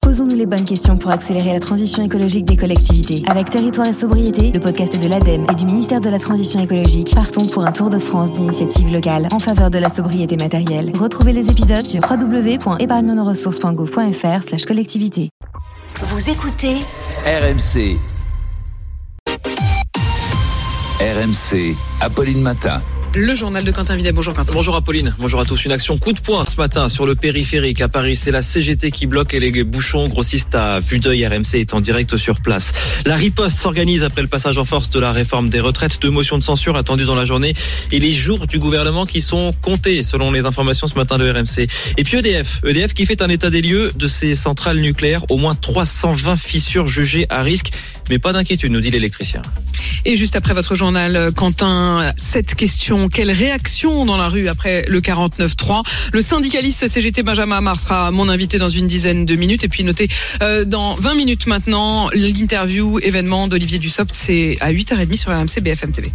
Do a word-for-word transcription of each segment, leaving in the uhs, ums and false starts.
Posons-nous les bonnes questions pour accélérer la transition écologique des collectivités. Avec Territoire et Sobriété, le podcast de l'ADEME et du ministère de la Transition écologique, partons pour un tour de France d'initiatives locales en faveur de la sobriété matérielle. Retrouvez les épisodes sur w w w point épargne nos ressources point gouv point f r slash collectivité. Vous écoutez R M C. R M C, Apolline Matin. Le journal de Quentin Videt. Bonjour Quentin. Bonjour Apolline, bonjour à tous. Une action coup de poing ce matin sur le périphérique à Paris. C'est la C G T qui bloque et les bouchons grossissent à vue d'œil. R M C est en direct sur place. La riposte s'organise après le passage en force de la réforme des retraites. Deux motions de censure attendues dans la journée et les jours du gouvernement qui sont comptés selon les informations ce matin de R M C. Et puis E D F, E D F qui fait un état des lieux de ses centrales nucléaires. Au moins trois cent vingt fissures jugées à risque. Mais pas d'inquiétude, nous dit l'électricien. Et juste après votre journal, Quentin, cette question, quelle réaction dans la rue après le quarante-neuf trois? Le syndicaliste C G T Benjamin Amar sera mon invité dans une dizaine de minutes. Et puis notez euh, dans vingt minutes maintenant, l'interview événement d'Olivier Dussopt, c'est à huit heures trente sur R M C B F M T V.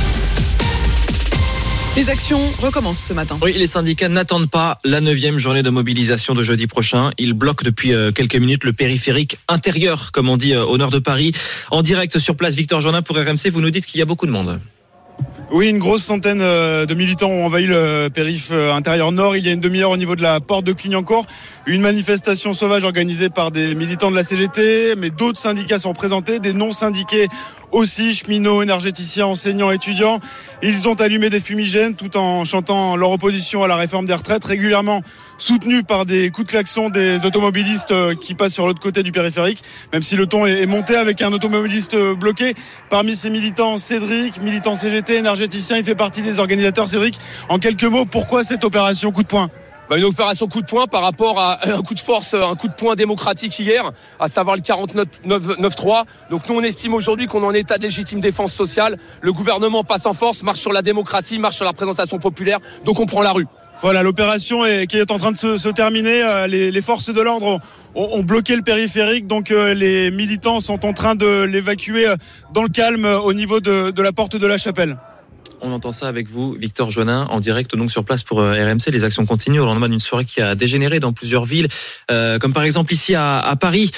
Les actions recommencent ce matin. Oui, les syndicats n'attendent pas la neuvième journée de mobilisation de jeudi prochain. Ils bloquent depuis quelques minutes le périphérique intérieur, comme on dit au nord de Paris. En direct sur place, Victor Jonin pour R M C, vous nous dites qu'il y a beaucoup de monde. Oui, une grosse centaine de militants ont envahi le périph' intérieur nord il y a une demi-heure au niveau de la porte de Clignancourt. Une manifestation sauvage organisée par des militants de la C G T, mais d'autres syndicats sont représentés, des non-syndiqués aussi, cheminots, énergéticiens, enseignants, étudiants. Ils ont allumé des fumigènes tout en chantant leur opposition à la réforme des retraites, régulièrement soutenus par des coups de klaxon des automobilistes qui passent sur l'autre côté du périphérique, même si le ton est monté avec un automobiliste bloqué. Parmi ces militants, Cédric, militant C G T, énergéticien, il fait partie des organisateurs. Cédric, en quelques mots, pourquoi cette opération coup de poing ? Bah une opération coup de poing par rapport à un coup de force, un coup de poing démocratique hier, à savoir le quarante-neuf trois. Donc nous on estime aujourd'hui qu'on est en état de légitime défense sociale. Le gouvernement passe en force, marche sur la démocratie, marche sur la représentation populaire. Donc on prend la rue. Voilà, l'opération est, qui est en train de se, se terminer. Les, les forces de l'ordre ont, ont bloqué le périphérique, donc euh, les militants sont en train de l'évacuer dans le calme au niveau de, de la porte de la Chapelle. On entend ça avec vous, Victor Jonin, en direct donc sur place pour R M C. Les actions continuent au lendemain d'une soirée qui a dégénéré dans plusieurs villes, euh, comme par exemple ici à, à Paris.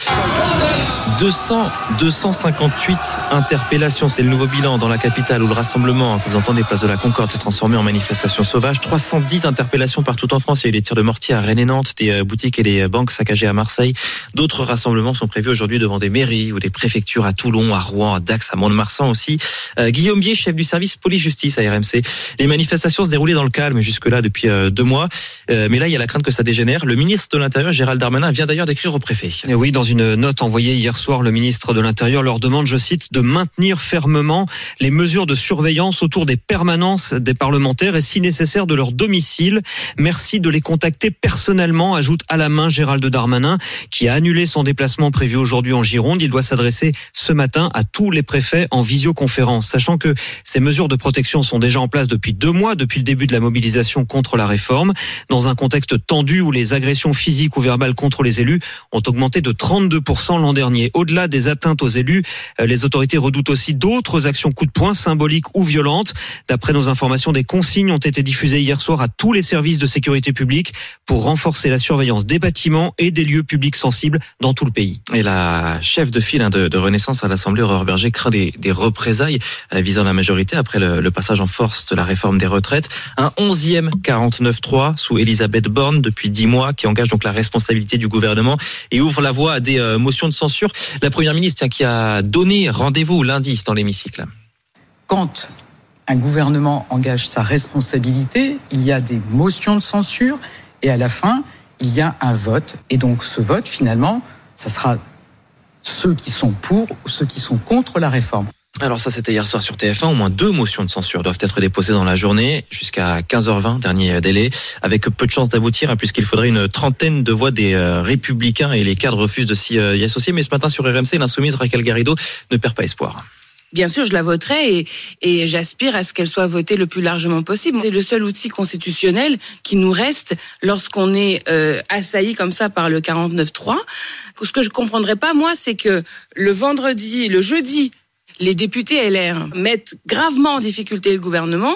deux cents, deux cent cinquante-huit interpellations, c'est le nouveau bilan dans la capitale où le rassemblement que vous entendez place de la Concorde s'est transformé en manifestation sauvage. trois cent dix interpellations partout en France. Il y a eu des tirs de mortier à Rennes et Nantes, des boutiques et des banques saccagées à Marseille. D'autres rassemblements sont prévus aujourd'hui devant des mairies ou des préfectures à Toulon, à Rouen, à Dax, à Mont-de-Marsan aussi. Euh, Guillaume Bier, chef du service police-justice à R M C. Les manifestations se déroulaient dans le calme jusque-là depuis euh, deux mois. Euh, mais là, il y a la crainte que ça dégénère. Le ministre de l'Intérieur, Gérald Darmanin, vient d'ailleurs d'écrire au préfet. Et oui, dans une note envoyée hier soir, le ministre de l'Intérieur leur demande, je cite, de maintenir fermement les mesures de surveillance autour des permanences des parlementaires et si nécessaire de leur domicile. Merci de les contacter personnellement, ajoute à la main Gérald Darmanin, qui a annulé son déplacement prévu aujourd'hui en Gironde. Il doit s'adresser ce matin à tous les préfets en visioconférence, sachant que ces mesures de protection sont déjà en place depuis deux mois, depuis le début de la mobilisation contre la réforme, dans un contexte tendu où les agressions physiques ou verbales contre les élus ont augmenté de trente-deux pour cent l'an dernier. Au-delà des atteintes aux élus, les autorités redoutent aussi d'autres actions coup de poing symboliques ou violentes. D'après nos informations, des consignes ont été diffusées hier soir à tous les services de sécurité publique pour renforcer la surveillance des bâtiments et des lieux publics sensibles dans tout le pays. Et la chef de file de, de Renaissance à l'Assemblée, Aurore Berger, craint des, des représailles visant la majorité après le, le passage en force de la réforme des retraites. Un onzième quarante-neuf trois sous Elisabeth Borne depuis dix mois qui engage donc la responsabilité du gouvernement et ouvre la voie à des euh, motions de censure. La première ministre tiens, qui a donné rendez-vous lundi dans l'hémicycle. Quand un gouvernement engage sa responsabilité, il y a des motions de censure et à la fin, il y a un vote. Et donc ce vote, finalement, ça sera ceux qui sont pour ou ceux qui sont contre la réforme. Alors ça, c'était hier soir sur T F un. Au moins deux motions de censure doivent être déposées dans la journée jusqu'à quinze heures vingt, dernier délai, avec peu de chances d'aboutir, hein, puisqu'il faudrait une trentaine de voix des euh, Républicains et les cadres refusent de s'y euh, y associer. Mais ce matin sur R M C, l'insoumise Raquel Garrido ne perd pas espoir. Bien sûr, je la voterai et, et j'aspire à ce qu'elle soit votée le plus largement possible. C'est le seul outil constitutionnel qui nous reste lorsqu'on est euh, assailli comme ça par le quarante-neuf trois. Ce que je comprendrais pas, moi, c'est que le vendredi, le jeudi, les députés L R mettent gravement en difficulté le gouvernement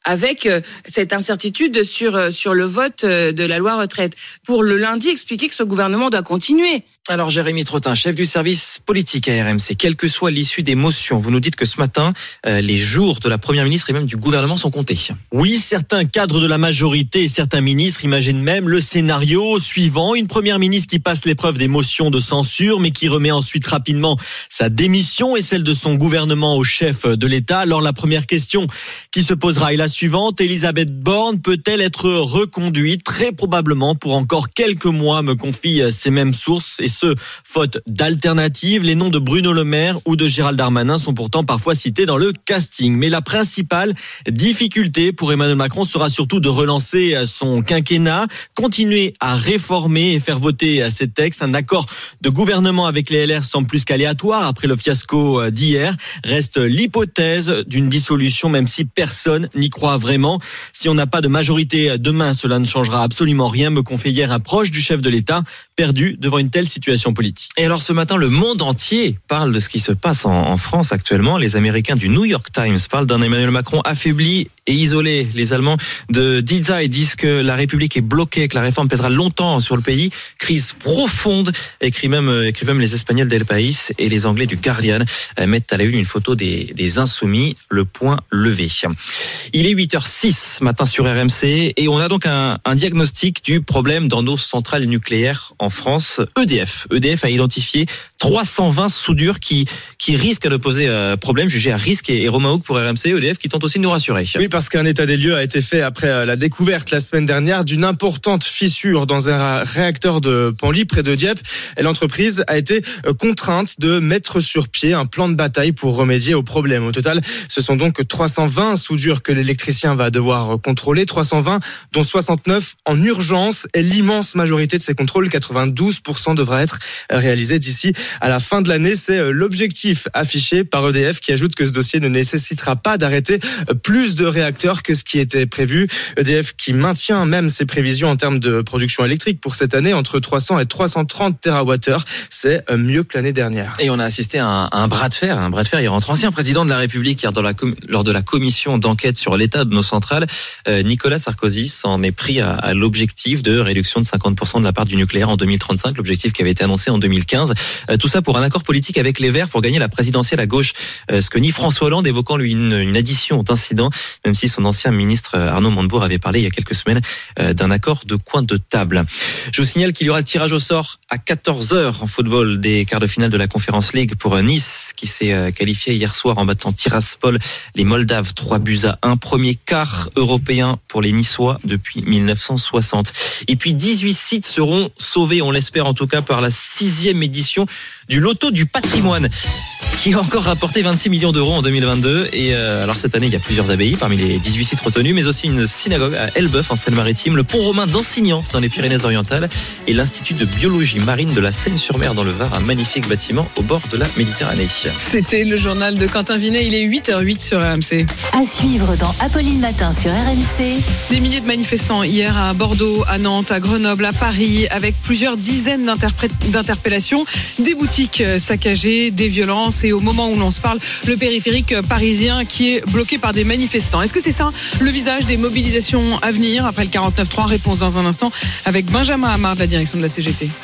avec euh, cette incertitude sur euh, sur le vote euh, de la loi retraite. Pour le lundi, expliquer que ce gouvernement doit continuer. Alors Jérémy Trottin, chef du service politique à R M C, quelle que soit l'issue des motions, vous nous dites que ce matin, euh, les jours de la Première ministre et même du gouvernement sont comptés. Oui, certains cadres de la majorité et certains ministres imaginent même le scénario suivant. Une Première ministre qui passe l'épreuve des motions de censure, mais qui remet ensuite rapidement sa démission et celle de son gouvernement au chef de l'État. Alors la première question qui se posera est la suivante. Elisabeth Borne peut-elle être reconduite? Très probablement pour encore quelques mois, me confient ces mêmes sources. Et ce, faute d'alternatives. Les noms de Bruno Le Maire ou de Gérald Darmanin sont pourtant parfois cités dans le casting. Mais la principale difficulté pour Emmanuel Macron sera surtout de relancer son quinquennat, continuer à réformer et faire voter ces textes. Un accord de gouvernement avec les L R semble plus qu'aléatoire après le fiasco d'hier. Reste l'hypothèse d'une dissolution, même si personne n'y croit vraiment. Si on n'a pas de majorité demain, cela ne changera absolument rien, me confie hier un proche du chef de l'État, perdu devant une telle situation politique. Et alors ce matin, le monde entier parle de ce qui se passe en, en France actuellement. Les Américains du New York Times parlent d'un Emmanuel Macron affaibli et isolé. Les Allemands de Die Zeit disent que la République est bloquée, que la réforme pèsera longtemps sur le pays. Crise profonde, écrit même, écrit même les Espagnols d'El País, et les Anglais du Guardian mettent à la une une photo des, des insoumis, le poing levé. Il est huit heures six ce matin sur R M C et on a donc un, un diagnostic du problème dans nos centrales nucléaires en France. E D F. E D F a identifié trois cent vingt soudures qui, qui risquent de poser euh, problème, jugées à risque. Et, et Romain Houck pour R M C, E D F qui tente aussi de nous rassurer. Oui, parce qu'un état des lieux a été fait après la découverte la semaine dernière d'une importante fissure dans un réacteur de Penly près de Dieppe. Et l'entreprise a été contrainte de mettre sur pied un plan de bataille pour remédier au problème. Au total, ce sont donc trois cent vingt soudures que l'électricien va devoir contrôler, trois cent vingt dont soixante-neuf en urgence. Et l'immense majorité de ces contrôles, quatre-vingt-douze pour cent, devra être réalisés d'ici à la fin de l'année. C'est l'objectif affiché par E D F qui ajoute que ce dossier ne nécessitera pas d'arrêter plus de réacteurs que ce qui était prévu. E D F qui maintient même ses prévisions en termes de production électrique pour cette année entre trois cents et trois cent trente térawattheures. C'est mieux que l'année dernière. Et on a assisté à un, à un bras de fer, un bras de fer hier entre anciens présidents de la République hier dans la com- lors de la commission d'enquête sur l'état de nos centrales. Euh, Nicolas Sarkozy s'en est pris à, à l'objectif de réduction de cinquante pour cent de la part du nucléaire en deux mille trente-cinq, l'objectif qui avait été annoncé en deux mille quinze. Euh, tout ça pour un accord politique avec les Verts pour gagner la présidentielle à gauche. Euh, ce que nie François Hollande, évoquant lui une, une addition d'incidents, même si son ancien ministre Arnaud Montebourg avait parlé il y a quelques semaines euh, d'un accord de coin de table. Je vous signale qu'il y aura le tirage au sort à quatorze heures en football des quarts de finale de la Conference League pour Nice qui s'est euh, qualifié hier soir en battant Tiraspol, les Moldaves, trois buts à un. Premier quart européen pour les Niçois depuis mille neuf cent soixante. Et puis dix-huit sites seront sauvés, on l'espère en tout cas, par la sixième édition du Loto du patrimoine qui a encore rapporté vingt-six millions d'euros en deux mille vingt-deux. Et euh, alors cette année, il y a plusieurs abbayes parmi les dix-huit sites retenus, mais aussi une synagogue à Elbeuf en Seine-Maritime, le pont romain d'Ansignan dans les Pyrénées-Orientales et l'Institut de biologie marine de la Seine-sur-Mer dans le Var, un magnifique bâtiment au bord de la Méditerranée. C'était le journal de Quentin Vinet, il est huit heures huit sur R M C. À suivre dans Apolline Matin sur R M C. Des milliers de manifestants hier à Bordeaux, à Nantes, à Grenoble, à Paris, avec plusieurs dizaines d'interpellations, des boutiques saccagées, des violences et au moment où l'on se parle, le périphérique parisien qui est bloqué par des manifestants. Est-ce que c'est ça le visage des mobilisations à venir après le quarante-neuf trois? Réponse dans un instant avec Benjamin Hamard de la direction de la C G T.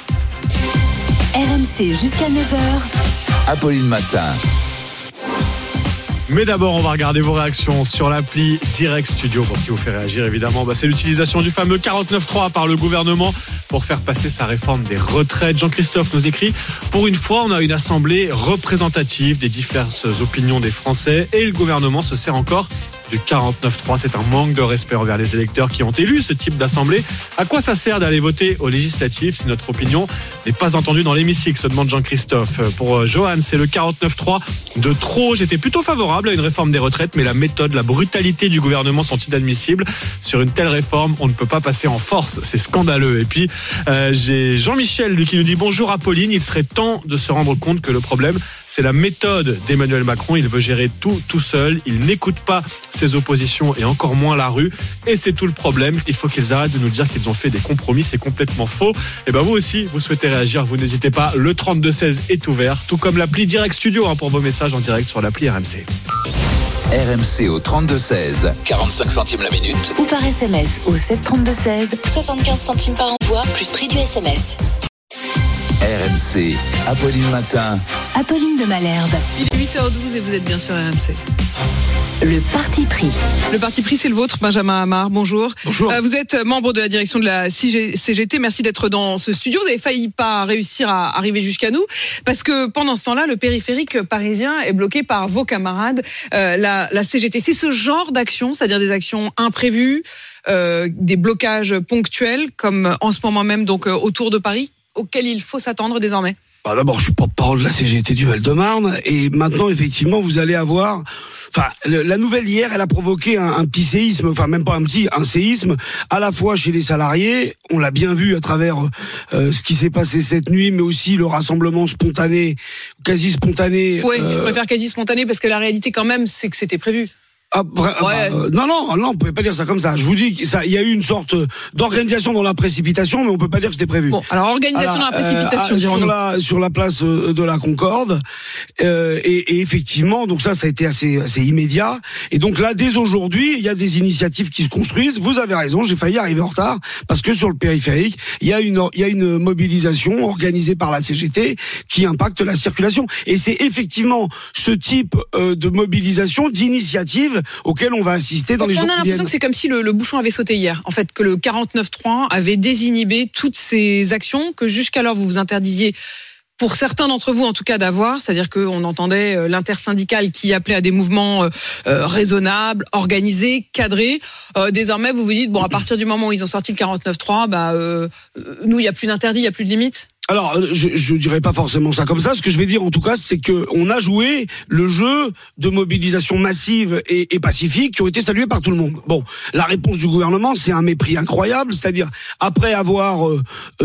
R M C jusqu'à neuf heures. Apolline Matin. Mais d'abord, on va regarder vos réactions sur l'appli Direct Studio. Pour ce qui vous fait réagir, évidemment, bah, c'est l'utilisation du fameux quarante-neuf trois par le gouvernement pour faire passer sa réforme des retraites. Jean-Christophe nous écrit « Pour une fois, on a une assemblée représentative des diverses opinions des Français et le gouvernement se sert encore du quarante-neuf trois. C'est un manque de respect envers les électeurs qui ont élu ce type d'assemblée. À quoi ça sert d'aller voter aux législatives si notre opinion n'est pas entendue dans l'hémicycle ?» se demande Jean-Christophe. Pour Johan, c'est le quarante-neuf trois de trop. J'étais plutôt favorable à une réforme des retraites, mais la méthode, la brutalité du gouvernement sont inadmissibles. Sur une telle réforme, on ne peut pas passer en force. C'est scandaleux. Et puis, euh, j'ai Jean-Michel, lui, qui nous dit « Bonjour Apolline, il serait temps de se rendre compte que le problème, c'est la méthode d'Emmanuel Macron. Il veut gérer tout, tout seul. Il n'écoute pas ses oppositions et encore moins la rue. Et c'est tout le problème. Il faut qu'ils arrêtent de nous dire qu'ils ont fait des compromis. C'est complètement faux. » Et ben vous aussi, vous souhaitez réagir, vous n'hésitez pas. Le trente-deux seize est ouvert, tout comme l'appli Direct Studio hein, pour vos messages en direct sur l'appli R M C. R M C au trente-deux seize, quarante-cinq centimes la minute. Ou par S M S au sept trente-deux seize, soixante-quinze centimes par envoi, plus prix du S M S. R M C, Apolline Matin. Apolline de Malherbe. Il est huit heures douze et vous êtes bien sur R M C. Le parti pris. Le parti pris, c'est le vôtre, Benjamin Hamar. Bonjour. Bonjour. Euh, vous êtes membre de la direction de la C G T. Merci d'être dans ce studio. Vous avez failli pas réussir à arriver jusqu'à nous parce que pendant ce temps-là, le périphérique parisien est bloqué par vos camarades, euh, la, la C G T. C'est ce genre d'action, c'est-à-dire des actions imprévues, euh, des blocages ponctuels, comme en ce moment même donc euh, autour de Paris, auxquels il faut s'attendre désormais. Bah d'abord, je suis porte-parole de la C G T du Val-de-Marne et maintenant, effectivement, vous allez avoir... Enfin, le, la nouvelle hier, elle a provoqué un, un petit séisme, enfin même pas un petit, un séisme, à la fois chez les salariés, on l'a bien vu à travers euh, ce qui s'est passé cette nuit, mais aussi le rassemblement spontané, quasi spontané. Oui, euh, je préfère quasi spontané parce que la réalité quand même, c'est que c'était prévu. Ah, bra- Ouais. bah, euh, non, non, non, on pouvait pas dire ça comme ça. Je vous dis qu'il y a eu une sorte d'organisation dans la précipitation, mais on peut pas dire que c'était prévu. Bon, alors organisation Alors, dans la précipitation, euh, dirons-nous. sur la sur la place euh, de la Concorde, euh, et, et effectivement, donc ça, ça a été assez assez immédiat. Et donc là, dès aujourd'hui, il y a des initiatives qui se construisent. Vous avez raison, j'ai failli arriver en retard parce que sur le périphérique, il y a une il y a une mobilisation organisée par la C G T qui impacte la circulation. Et c'est effectivement ce type euh, de mobilisation, d'initiative auquel on va assister dans Donc, les jours on a qui l'impression viennent. que c'est comme si le, le bouchon avait sauté hier. En fait, que le quarante-neuf trois avait désinhibé toutes ces actions que jusqu'alors vous vous interdisiez, pour certains d'entre vous en tout cas, d'avoir. C'est-à-dire qu'on entendait euh, l'intersyndicale qui appelait à des mouvements euh, euh, raisonnables, organisés, cadrés. Euh, désormais, vous vous dites, bon, à partir du moment où ils ont sorti le quarante-neuf trois, bah, euh, nous, il n'y a plus d'interdit, il n'y a plus de limite. Alors, je, je dirais pas forcément ça comme ça. Ce que je vais dire, en tout cas, c'est que on a joué le jeu de mobilisation massive et, et pacifique qui ont été salués par tout le monde. Bon, la réponse du gouvernement, c'est un mépris incroyable. C'est-à-dire, après avoir euh,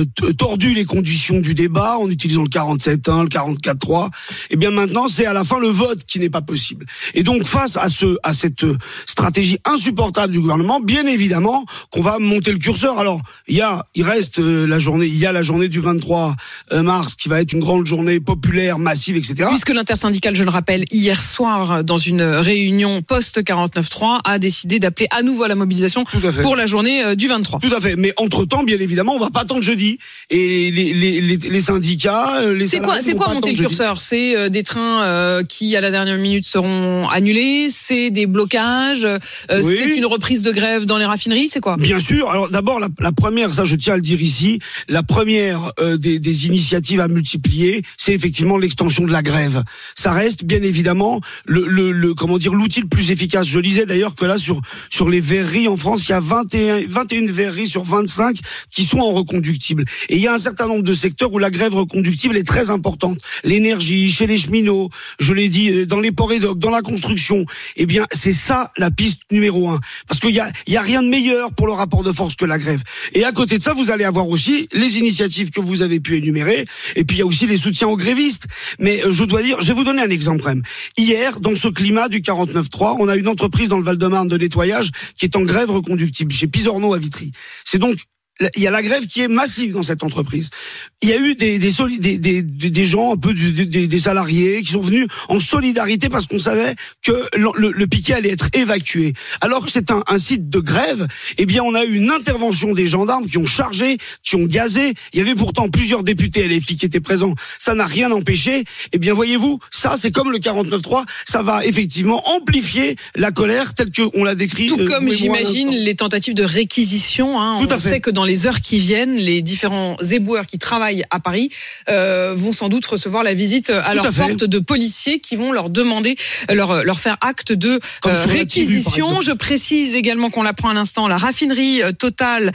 tordu les conditions du débat en utilisant le quarante-sept un, le quarante-quatre trois, eh bien maintenant, c'est à la fin le vote qui n'est pas possible. Et donc, face à ce à cette stratégie insupportable du gouvernement, bien évidemment qu'on va monter le curseur. Alors, il y a, il reste euh, la journée, il y a la journée du vingt-trois mars qui va être une grande journée populaire, massive, et cetera. Puisque l'intersyndicale, je le rappelle, hier soir, dans une réunion post-quarante-neuf trois, a décidé d'appeler à nouveau à la mobilisation pour la journée du vingt-trois. Tout à fait. Mais entre-temps, bien évidemment, on va pas attendre jeudi. Et les, les, les, les syndicats, les C'est quoi, c'est quoi monter le curseur? C'est euh, des trains euh, qui, à la dernière minute, seront annulés? C'est des blocages? euh, Oui. C'est une reprise de grève dans les raffineries? C'est quoi? Bien sûr. Alors d'abord, la, la première, ça je tiens à le dire ici, la première euh, des, des initiatives à multiplier, c'est effectivement l'extension de la grève. Ça reste bien évidemment le, le, le comment dire l'outil le plus efficace. Je lisais d'ailleurs que là sur sur les verreries en France, il y a vingt et un, vingt et une verreries sur vingt-cinq qui sont en reconductible. Et il y a un certain nombre de secteurs où la grève reconductible est très importante. L'énergie, chez les cheminots, je l'ai dit, dans les ports et docks, dans la construction. Eh bien, c'est ça la piste numéro un. Parce qu'il y a il y a rien de meilleur pour le rapport de force que la grève. Et à côté de ça, vous allez avoir aussi les initiatives que vous avez pu énumérer. Et puis il y a aussi les soutiens aux grévistes. Mais je dois dire, je vais vous donner un exemple quand même. Hier, dans ce climat du quarante-neuf trois, on a une entreprise dans le Val-de-Marne de nettoyage qui est en grève reconductible chez Pisorno à Vitry. C'est donc il y a la grève qui est massive dans cette entreprise. Il y a eu des des soli- des, des, des gens un peu du, des, des salariés qui sont venus en solidarité parce qu'on savait que le, le, le piquet allait être évacué. Alors que c'est un, un site de grève, eh bien on a eu une intervention des gendarmes qui ont chargé, qui ont gazé. Il y avait pourtant plusieurs députés L F I qui étaient présents. Ça n'a rien empêché. Eh bien voyez-vous, ça c'est comme le quarante-neuf trois, ça va effectivement amplifier la colère telle qu'on l'a décrit. Tout euh, comme vous et moi à j'imagine l'instant. les tentatives de réquisition. Hein. Tout à On fait. sait que dans les heures qui viennent, les différents éboueurs qui travaillent à Paris euh, vont sans doute recevoir la visite à Tout leur à fait. porte de policiers qui vont leur demander, leur leur faire acte de Comme euh, sur la T V, par réquisition. exemple. Je précise également qu'on l'apprend à l'instant, la raffinerie euh, Total,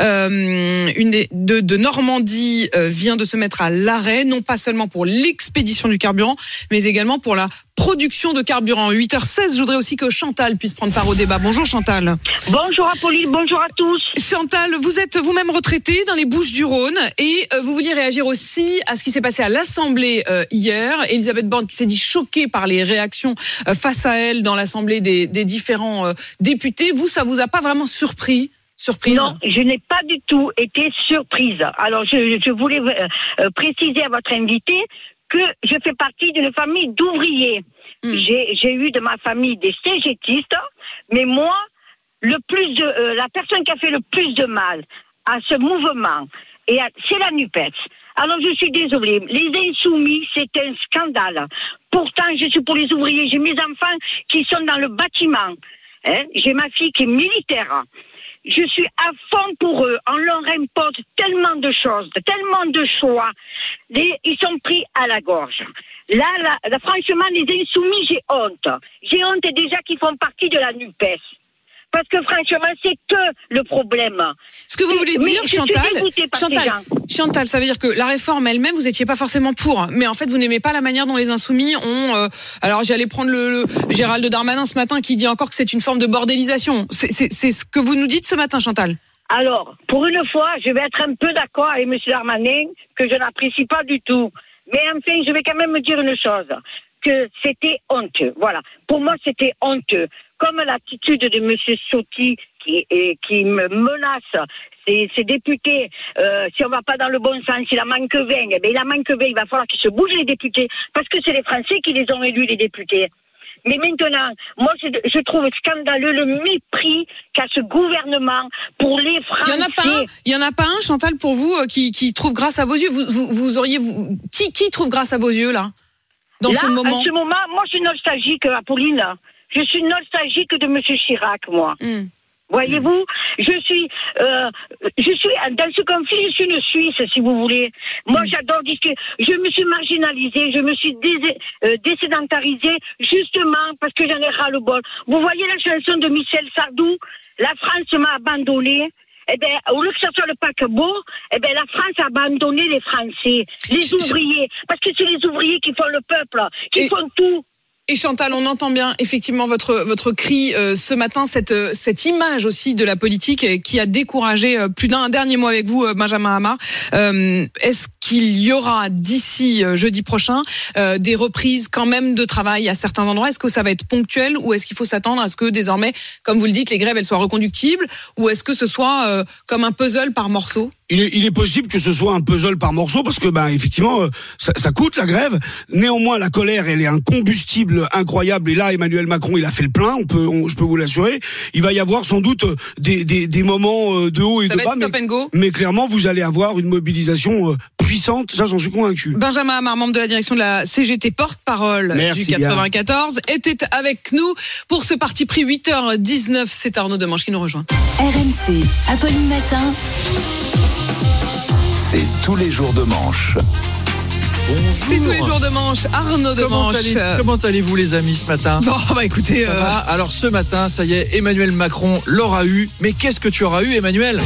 euh, une des, de, de Normandie, euh, vient de se mettre à l'arrêt, non pas seulement pour l'expédition du carburant, mais également pour la production de carburant. huit heures seize, je voudrais aussi que Chantal puisse prendre part au débat. Bonjour Chantal. Bonjour Apolline, bonjour à tous. Chantal, vous êtes vous-même retraitée dans les Bouches-du-Rhône et euh, vous vouliez réagir aussi à ce qui s'est passé à l'Assemblée euh, hier. Elisabeth Borne qui s'est dit choquée par les réactions euh, face à elle dans l'Assemblée des, des différents euh, députés. Vous, ça vous a pas vraiment surpris? Surprise? Non, je n'ai pas du tout été surprise. Alors je, je voulais euh, préciser à votre invité que je fais partie d'une famille d'ouvriers. Mmh. J'ai, j'ai eu de ma famille des cégétistes, mais moi, le plus de, euh, la personne qui a fait le plus de mal à ce mouvement, et à, c'est la NUPES. Alors je suis désolée, les insoumis, c'est un scandale. Pourtant, je suis pour les ouvriers, j'ai mes enfants qui sont dans le bâtiment. Hein? J'ai ma fille qui est militaire. Je suis à fond pour eux. On leur impose tellement de choses, tellement de choix. Les, ils sont pris à la gorge. Là, là, là, franchement, les insoumis, j'ai honte. J'ai honte déjà qu'ils font partie de la NUPES. Parce que franchement, c'est que le problème. Ce que vous voulez dire, Chantal, Chantal, Chantal, ça veut dire que la réforme elle-même, vous étiez pas forcément pour, mais en fait, vous n'aimez pas la manière dont les insoumis ont. Euh, alors, j'allais prendre le, le Gérald Darmanin ce matin qui dit encore que c'est une forme de bordélisation. C'est, c'est, c'est ce que vous nous dites ce matin, Chantal. Alors, pour une fois, je vais être un peu d'accord avec M. Darmanin, que je n'apprécie pas du tout. Mais enfin, je vais quand même me dire une chose, que c'était honteux. Voilà. Pour moi, c'était honteux. Comme l'attitude de M. Ciotti qui, et, qui me menace ces, ces députés, euh, si on va pas dans le bon sens, il en manque vingt, eh bien, il en manque vingt, il va falloir qu'ils se bougent les députés, parce que c'est les Français qui les ont élus, les députés. Mais maintenant, moi, je, je trouve scandaleux le mépris qu'a ce gouvernement pour les Français. Il y en a pas un, il y en a pas un, Chantal, pour vous, qui, qui trouve grâce à vos yeux. Vous, vous, vous auriez, vous, qui, qui trouve grâce à vos yeux, là? Dans là, ce moment? à ce moment, moi, je suis nostalgique, Apolline. Je suis nostalgique de M. Chirac, moi. Mm. Voyez-vous, je suis, euh, je suis dans ce conflit, je suis une Suisse, si vous voulez. Moi, mm. j'adore discuter. Je me suis marginalisée, je me suis dé- euh, désédentarisée, justement parce que j'en ai ras le bol. Vous voyez la chanson de Michel Sardou, La France m'a abandonnée. Eh bien, au lieu que ce soit le paquebot, eh bien, la France a abandonné les Français, les ouvriers, parce que c'est les ouvriers qui font le peuple, qui Et... font tout. Et Chantal, on entend bien effectivement votre votre cri euh, ce matin, cette cette image aussi de la politique euh, qui a découragé euh, plus d'un. Un dernier mot avec vous, euh, Benjamin Hamar. Euh, est-ce qu'il y aura d'ici euh, jeudi prochain euh, des reprises quand même de travail à certains endroits? Est-ce que ça va être ponctuel ou est-ce qu'il faut s'attendre à ce que désormais, comme vous le dites, les grèves elles soient reconductibles ou est-ce que ce soit euh, comme un puzzle par morceaux? Il est, il est possible que ce soit un puzzle par morceaux parce que, ben, effectivement, euh, ça, ça coûte la grève. Néanmoins, la colère, elle est un combustible incroyable. Et là, Emmanuel Macron, il a fait le plein. On peut, on, je peux vous l'assurer. Il va y avoir sans doute des, des, des moments de haut et ça de va bas, être stop mais, and go. mais clairement, vous allez avoir une mobilisation euh, puissante. Ça, j'en suis convaincu. Benjamin Hamar, membre de la direction de la C G T, porte-parole Merci, du quatre-vingt-quatorze, gars. était avec nous pour ce parti pris huit heures dix-neuf. C'est Arnaud Demanche qui nous rejoint. R M C, Apolline Matin. C'est tous les jours de manche. Bonjour. C'est tous les jours de manche. Arnaud Demanche. Comment, allez, comment allez-vous les amis ce matin? Bon, bah écoutez. Euh... Alors ce matin, ça y est, Emmanuel Macron l'aura eu. Mais qu'est-ce que tu auras eu, Emmanuel?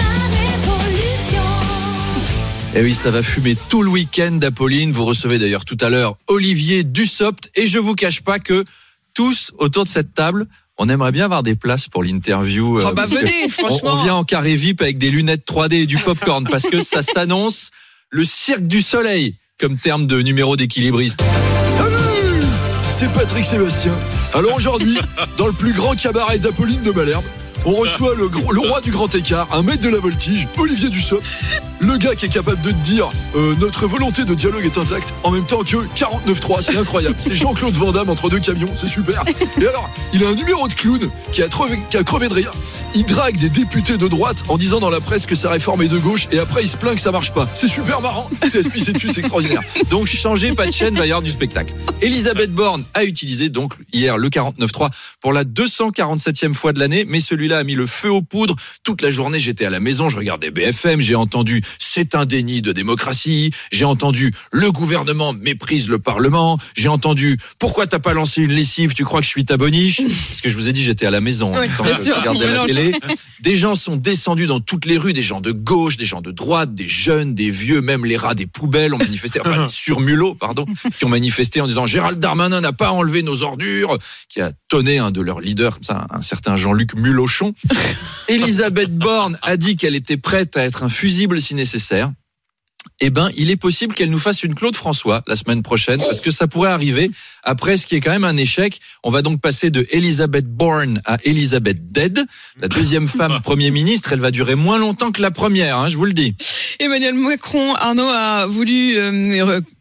Eh oui, ça va fumer tout le week-end, Apolline. Vous recevez d'ailleurs tout à l'heure Olivier Dussopt. Et je vous cache pas que tous autour de cette table, on aimerait bien avoir des places pour l'interview. Oh bah venez, franchement. On, on vient en carré V I P avec des lunettes trois D et du popcorn parce que ça s'annonce le cirque du soleil comme terme de numéro d'équilibriste. Salut, c'est Patrick Sébastien. Alors aujourd'hui, dans le plus grand cabaret d'Apolline de Malherbe, on reçoit le, le roi du grand écart, un maître de la voltige, Olivier Dussopt. Le gars qui est capable de te dire euh, notre volonté de dialogue est intacte en même temps que quarante-neuf trois, c'est incroyable. C'est Jean-Claude Van Damme entre deux camions, c'est super. Et alors, il a un numéro de clown qui a, crevé, qui a crevé de rire. Il drague des députés de droite en disant dans la presse que sa réforme est de gauche et après il se plaint que ça marche pas. C'est super marrant, c'est S P C dessus, c'est extraordinaire. Donc changez pas de chaîne, va y avoir du spectacle. Elisabeth Borne a utilisé donc hier le quarante-neuf trois pour la deux cent quarante-septième fois de l'année, mais celui-là a mis le feu aux poudres. Toute la journée, j'étais à la maison, je regardais B F M, j'ai entendu c'est un déni de démocratie, j'ai entendu le gouvernement méprise le Parlement, j'ai entendu pourquoi t'as pas lancé une lessive, tu crois que je suis ta boniche? Parce que je vous ai dit, j'étais à la maison oui, quand je sûr, regardais la télé. Des gens sont descendus dans toutes les rues, des gens de gauche, des gens de droite, des jeunes, des vieux, même les rats des poubelles ont manifesté, enfin les surmulots, pardon, qui ont manifesté en disant Gérald Darmanin n'a pas enlevé nos ordures, qui a tonné un de leurs leaders, comme ça, un certain Jean-Luc Mulochon. Elisabeth Borne a dit qu'elle était prête à être un fusible si nécessaire. Eh ben, il est possible qu'elle nous fasse une Claude François la semaine prochaine, parce que ça pourrait arriver après ce qui est quand même un échec. On va donc passer de Elisabeth Borne à Elisabeth Dead. La deuxième femme Premier ministre, elle va durer moins longtemps que la première, hein, je vous le dis. Emmanuel Macron, Arnaud, a voulu euh,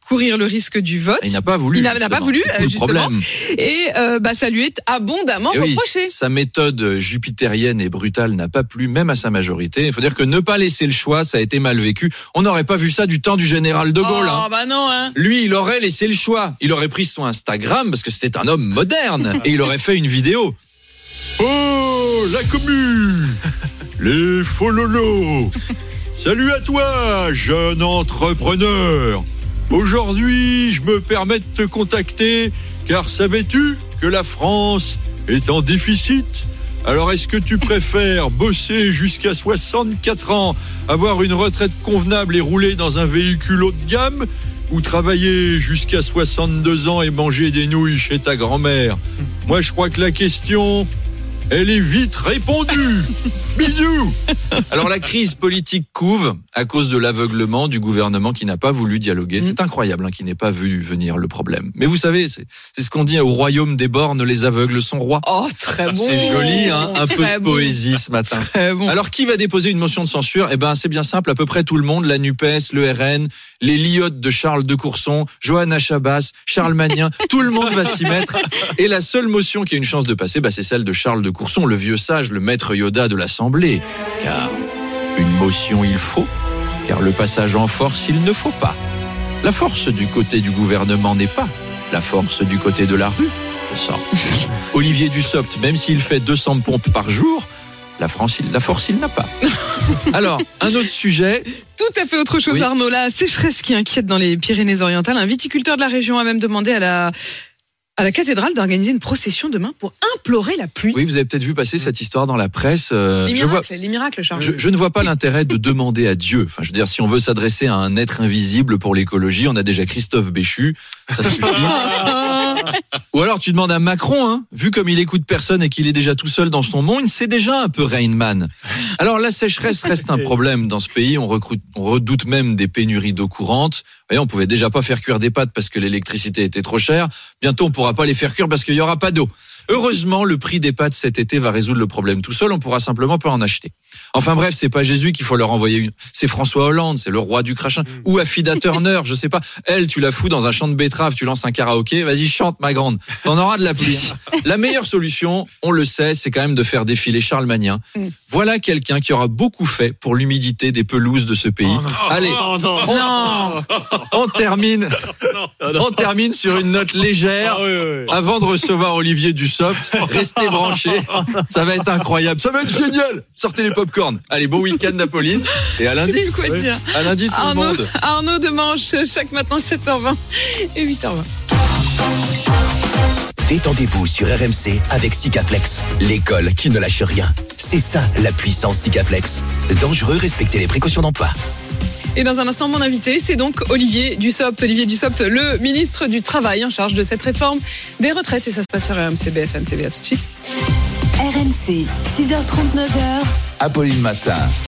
courir le risque du vote. Il n'a pas voulu. Il n'a, n'a pas voulu, c'est tout le justement. problème. Et euh, bah, ça lui est abondamment Et oui, reproché. sa méthode jupitérienne et brutale n'a pas plu, même à sa majorité. Il faut dire que ne pas laisser le choix, ça a été mal vécu. On n'aurait pas vu ça du temps du général de Gaulle. Oh, hein. bah non, hein. Lui, il aurait laissé le choix. Il aurait pris son Instagram, parce que c'était un homme moderne, et il aurait fait une vidéo. Oh, la commu, les fololos. Salut à toi, jeune entrepreneur. Aujourd'hui, je me permets de te contacter, car savais-tu que la France est en déficit ? Alors, est-ce que tu préfères bosser jusqu'à soixante-quatre ans, avoir une retraite convenable et rouler dans un véhicule haut de gamme, ou travailler jusqu'à soixante-deux ans et manger des nouilles chez ta grand-mère ? Moi, je crois que la question, elle est vite répondue. Bisous. Alors la crise politique couve à cause de l'aveuglement du gouvernement qui n'a pas voulu dialoguer. C'est incroyable hein, qui n'ait pas vu venir le problème. Mais vous savez, c'est, c'est ce qu'on dit au royaume des bornes, les aveugles sont rois. Oh, très bon. C'est joli, hein, un peu de bon. poésie ce matin. Bon. Alors qui va déposer une motion de censure ? Eh ben c'est bien simple, à peu près tout le monde, la NUPES, le R N, les liottes de Charles de Courson, Johanna Chabas, Charles Magnin, tout le monde va s'y mettre. Et la seule motion qui a une chance de passer, bah, c'est celle de Charles de Courson, le vieux sage, le maître Yoda de l'Assemblée. Car une motion il faut, car le passage en force il ne faut pas. La force du côté du gouvernement n'est pas la force du côté de la rue. Je sens. Olivier Dussopt, même s'il fait deux cents pompes par jour, la, France, il, la force il n'a pas. Alors, un autre sujet. Tout à fait autre chose, oui. Arnaud. La sécheresse qui inquiète dans les Pyrénées-Orientales. Un viticulteur de la région a même demandé à la... à la cathédrale d'organiser une procession demain pour implorer la pluie. Oui, vous avez peut-être vu passer cette histoire dans la presse. Euh, les je miracles, vois, les miracles, Charles. Je, je ne vois pas l'intérêt de demander à Dieu. Enfin, je veux dire, si on veut s'adresser à un être invisible pour l'écologie, on a déjà Christophe Béchu. Ça suffit. Ou alors tu demandes à Macron, hein, vu comme il écoute personne et qu'il est déjà tout seul dans son monde, c'est déjà un peu Rain Man. Alors la sécheresse reste un problème dans ce pays. On, recrute, on redoute même des pénuries d'eau courante. Vous voyez, on pouvait déjà pas faire cuire des pâtes parce que l'électricité était trop chère. Bientôt, on pourra pas les faire cuire parce qu'il y aura pas d'eau. Heureusement, le prix des pâtes cet été va résoudre le problème tout seul. On pourra simplement pas en acheter. Enfin bref, c'est pas Jésus qu'il faut leur envoyer une. C'est François Hollande, c'est le roi du crachin. Mmh. Ou Affida Turner, je sais pas. Elle, tu la fous dans un champ de betteraves, tu lances un karaoké. Vas-y, chante ma grande. T'en auras de la pluie. La meilleure solution, on le sait, c'est quand même de faire défiler Charles Magnin. Mmh. Voilà quelqu'un qui aura beaucoup fait pour l'humidité des pelouses de ce pays. Oh Allez, oh non, on, non. on termine. On termine sur une note légère. Ah, oui, oui. Avant de recevoir Olivier Dussopt, restez branchés. Ça va être incroyable. Ça va être génial. Sortez les pop-corn. Allez, bon week-end, Apolline. Et à lundi. Je sais plus quoi oui. dire. À lundi, tout Arnaud, le monde. Arnaud Demanche, chaque matin, sept heures vingt et huit heures vingt. Détendez-vous sur R M C avec Sikaflex, l'école qui ne lâche rien. C'est ça, la puissance Sikaflex. Dangereux, respectez les précautions d'emploi. Et dans un instant, mon invité, c'est donc Olivier Dussopt. Olivier Dussopt, le ministre du Travail en charge de cette réforme des retraites. Et ça se passe sur R M C B F M T V. À tout de suite. R M C, six heures trente-neuf. Apolline Matin.